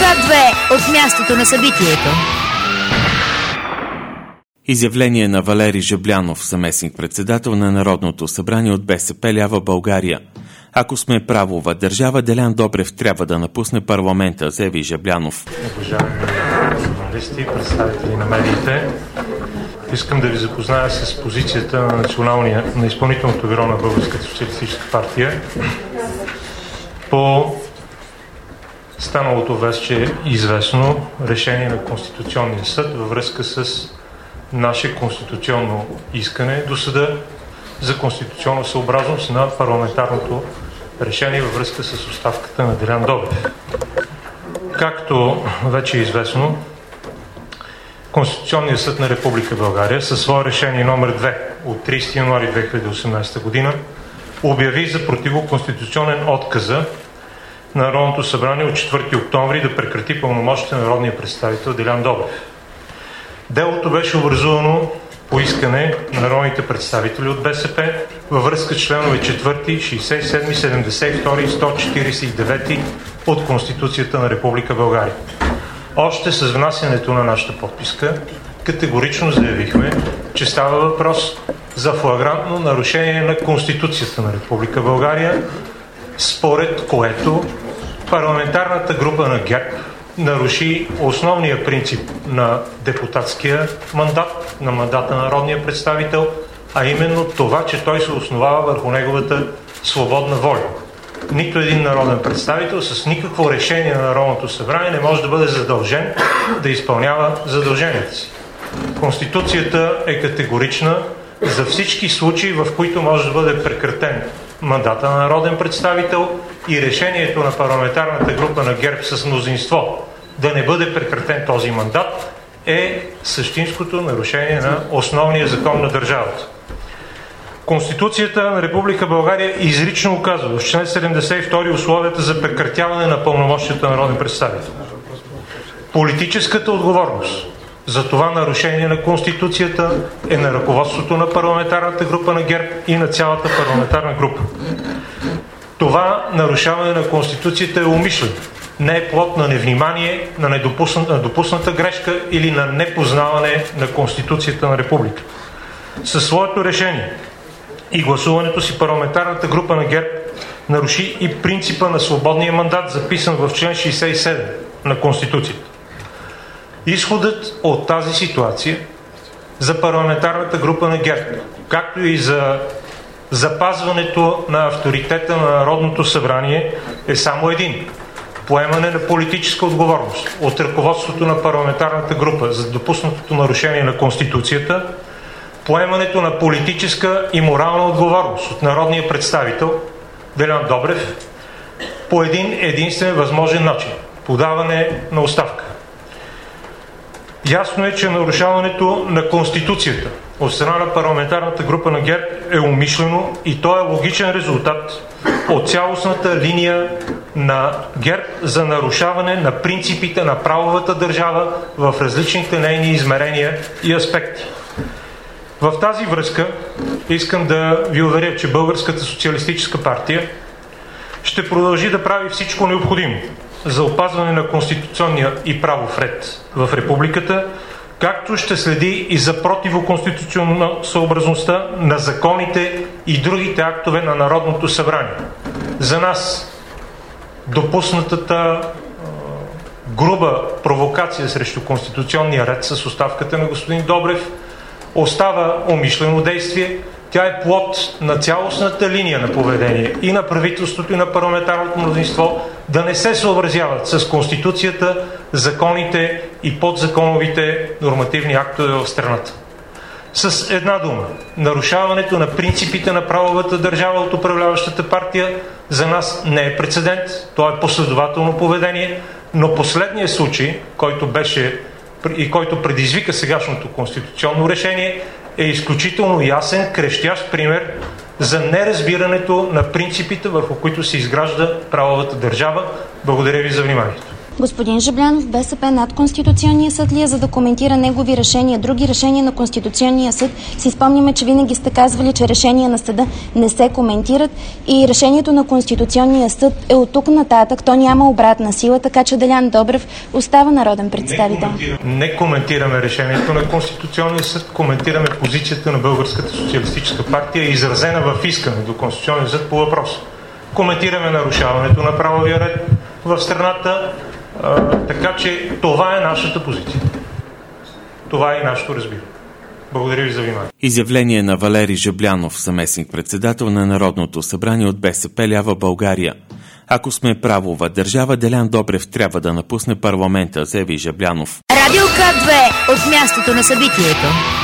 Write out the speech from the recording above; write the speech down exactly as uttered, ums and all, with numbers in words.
К две от мястото на събитието. Изявление на Валери Жаблянов, заместник-председател на Народното събрание от БСП Лява България. Ако сме правова държава, Делян Добрев трябва да напусне парламента, заяви Жаблянов. Уважаеми журналисти, представители на медиите, искам да ви запозная с позицията на националния, на изпълнителното бюро на Българската социалистическа партия по станалото вече известно решение на Конституционния съд във връзка с наше конституционно искане до съда за конституционна съобразност на парламентарното решение във връзка с оставката на Делян Добрев. Както вече е известно, Конституционният съд на Република България със свое решение номер две от тридесети януари две хиляди и осемнадесета година обяви за противоконституционен отказа на Народното събрание от четвърти октомври да прекрати пълномощите на народния представител Делян Добрев. Делото беше образувано по искане на народните представители от БСП във връзка с членове четвърти, шейсет и седми, седемдесет и втори и сто четиридесет и девети от Конституцията на Република България. Още с внасянето на нашата подписка категорично заявихме, че става въпрос за флагрантно нарушение на Конституцията на Република България, според което парламентарната група на ГЕРБ наруши основния принцип на депутатския мандат, на мандата на народния представител, а именно това, че той се основава върху неговата свободна воля. Нито един народен представител с никакво решение на Народното събрание не може да бъде задължен да изпълнява задълженията си. Конституцията е категорична за всички случаи, в които може да бъде прекратен мандата на народен представител и решението на парламентарната група на ГЕРБ с мнозинство да не бъде прекратен този мандат е същинското нарушение на основния закон на държавата. Конституцията на Република България изрично указва в член седемдесет и втори условията за прекратяване на пълномощията на народен представител. Политическата отговорност за това нарушение на Конституцията е на ръководството на парламентарната група на ГЕРБ и на цялата парламентарна група. Това нарушаване на Конституцията е умишлено. Не е плод на невнимание, на недопусната, на допусната грешка или на непознаване на Конституцията на Република. Със своето решение и гласуването си парламентарната група на ГЕРБ наруши и принципа на свободния мандат, записан в член шейсет и седем на Конституцията. Изходът от тази ситуация за парламентарната група на ГЕРБ, както и за запазването на авторитета на Народното събрание, е само един – поемане на политическа отговорност от ръководството на парламентарната група за допуснатото нарушение на Конституцията, поемането на политическа и морална отговорност от народния представител Делян Добрев по един единствен възможен начин – подаване на оставка. Ясно е, че нарушаването на Конституцията от страна на парламентарната група на ГЕРБ е умишлено и то е логичен резултат от цялостната линия на ГЕРБ за нарушаване на принципите на правовата държава в различните нейни измерения и аспекти. В тази връзка искам да ви уверя, че Българската социалистическа партия ще продължи да прави всичко необходимо за опазване на конституционния и правов ред в републиката, както ще следи и за противоконституционна съобразността на законите и другите актове на Народното събрание. За нас допуснатата е, груба провокация срещу конституционния ред с оставката на господин Добрев остава умишлено действие. Тя е плод на цялостната линия на поведение и на правителството, и на парламентарното мнозинство да не се съобразяват с Конституцията, законите и подзаконовите нормативни актове в страната. С една дума, нарушаването на принципите на правовата държава от управляващата партия за нас не е прецедент, то е последователно поведение, но последният случай, който беше и който предизвика сегашното конституционно решение, е изключително ясен, крещящ пример за неразбирането на принципите, върху които се изгражда правовата държава. Благодаря ви за вниманието. Господин Жаблянов, БСП над Конституционния съд ли е, за да коментира негови решения? Други решения на Конституционния съд, си спомняме, че винаги сте казвали, че решения на съда не се коментират и решението на Конституционния съд е от тук нататък, то няма обратна сила, така че Делян Добрев остава народен представител. Не, коментирам, не коментираме решението на Конституционния съд, коментираме позицията на Българската социалистическа партия, изразена в искане до Конституционния съд по въпроса. Коментираме нарушаването на правовия ред в страната, а, така че това е нашата позиция. Това е и нашето разбиране. Благодаря ви за внимание. Изявление на Валери Жаблянов, заместник-председател на Народното събрание от БСП Лява България. Ако сме правова държава, Делян Добрев трябва да напусне парламента, заяви Жаблянов. Радио К две от мястото на събитието.